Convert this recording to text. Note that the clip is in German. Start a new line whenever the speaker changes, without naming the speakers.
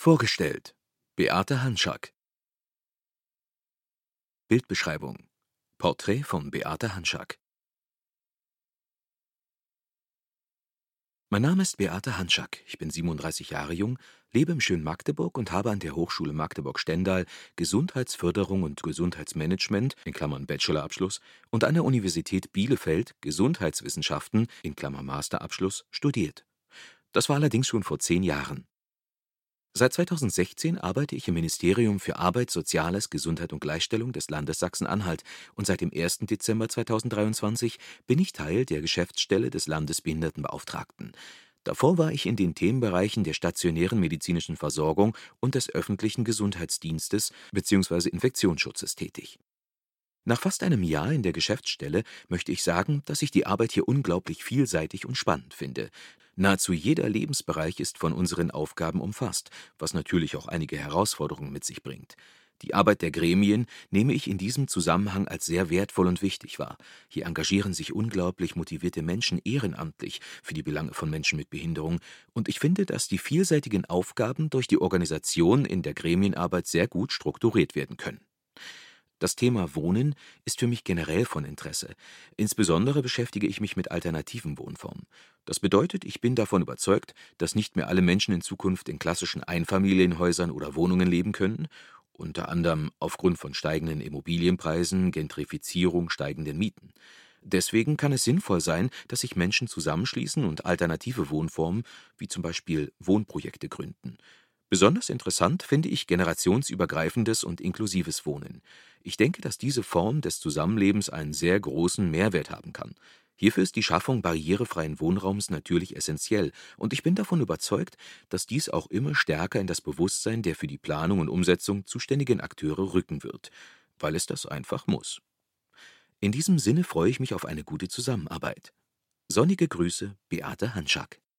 Vorgestellt: Beate Hanschak. Bildbeschreibung: Porträt von Beate Hanschak. Mein Name ist Beate Hanschak, ich bin 37 Jahre jung, lebe im schönen Magdeburg und habe an der Hochschule Magdeburg-Stendal Gesundheitsförderung und Gesundheitsmanagement (Bachelorabschluss) und an der Universität Bielefeld Gesundheitswissenschaften (Masterabschluss) studiert. Das war allerdings schon vor 10 Jahren. Seit 2016 arbeite ich im Ministerium für Arbeit, Soziales, Gesundheit und Gleichstellung des Landes Sachsen-Anhalt und seit dem 1. Dezember 2023 bin ich Teil der Geschäftsstelle des Landesbehindertenbeauftragten. Davor war ich in den Themenbereichen der stationären medizinischen Versorgung und des öffentlichen Gesundheitsdienstes bzw. Infektionsschutzes tätig. Nach fast einem Jahr in der Geschäftsstelle möchte ich sagen, dass ich die Arbeit hier unglaublich vielseitig und spannend finde. Nahezu jeder Lebensbereich ist von unseren Aufgaben umfasst, was natürlich auch einige Herausforderungen mit sich bringt. Die Arbeit der Gremien nehme ich in diesem Zusammenhang als sehr wertvoll und wichtig wahr. Hier engagieren sich unglaublich motivierte Menschen ehrenamtlich für die Belange von Menschen mit Behinderung, und ich finde, dass die vielseitigen Aufgaben durch die Organisation in der Gremienarbeit sehr gut strukturiert werden können. Das Thema Wohnen ist für mich generell von Interesse. Insbesondere beschäftige ich mich mit alternativen Wohnformen. Das bedeutet, ich bin davon überzeugt, dass nicht mehr alle Menschen in Zukunft in klassischen Einfamilienhäusern oder Wohnungen leben können, unter anderem aufgrund von steigenden Immobilienpreisen, Gentrifizierung, steigenden Mieten. Deswegen kann es sinnvoll sein, dass sich Menschen zusammenschließen und alternative Wohnformen, wie zum Beispiel Wohnprojekte, gründen. Besonders interessant finde ich generationsübergreifendes und inklusives Wohnen. Ich denke, dass diese Form des Zusammenlebens einen sehr großen Mehrwert haben kann. Hierfür ist die Schaffung barrierefreien Wohnraums natürlich essentiell, und ich bin davon überzeugt, dass dies auch immer stärker in das Bewusstsein der für die Planung und Umsetzung zuständigen Akteure rücken wird, weil es das einfach muss. In diesem Sinne freue ich mich auf eine gute Zusammenarbeit. Sonnige Grüße, Beate Hanschak.